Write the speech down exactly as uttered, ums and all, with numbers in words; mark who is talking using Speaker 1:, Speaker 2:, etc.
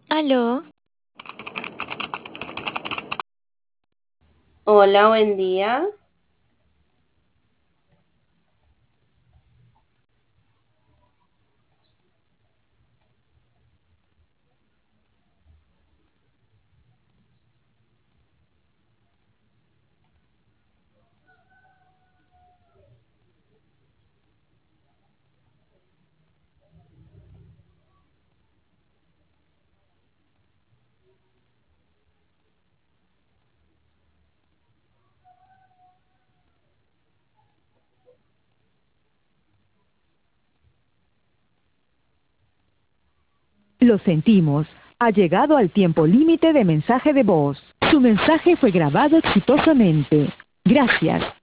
Speaker 1: Aló,
Speaker 2: Hola, buen día.
Speaker 3: Lo sentimos. Ha llegado al tiempo límite de mensaje de voz. Su mensaje fue grabado exitosamente. Gracias.